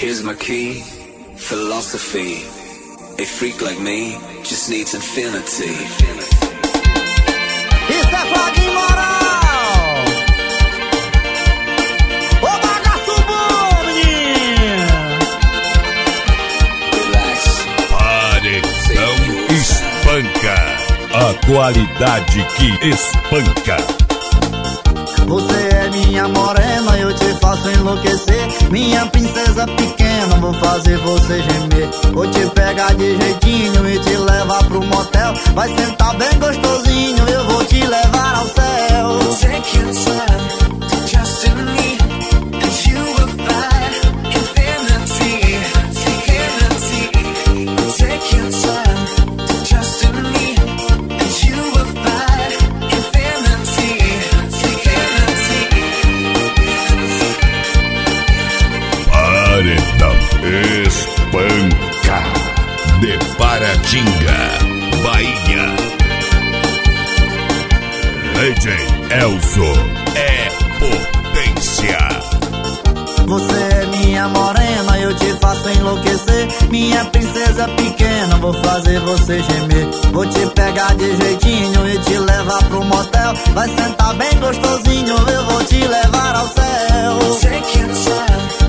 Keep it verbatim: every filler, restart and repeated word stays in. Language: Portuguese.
Here's my key, philosophy. A freak like me just needs infinity. Isso é Flag Moral! Ô bagaço bom, menino! Relax. Paredão espanca. A qualidade que espanca. Você é minha morena, eu te faço enlouquecer. Minha princesa pequena, vou fazer você gemer. Vou te pegar de jeitinho e te levar pro motel. Vai sentar bem gostosinho, eu vou te levar ao céu. Take your time to trust in me, and you will find infinity, infinity. Take your time to trust in me, and you will find infinity, infinity. Paredão espanca. De Paratinga, Bahia. D J Elzo é potência. Você é minha morena, eu te faço enlouquecer. Minha princesa pequena, vou fazer você gemer. Vou te pegar de jeitinho e te levar pro motel. Vai sentar bem gostosinho, eu vou te levar ao céu. Take your time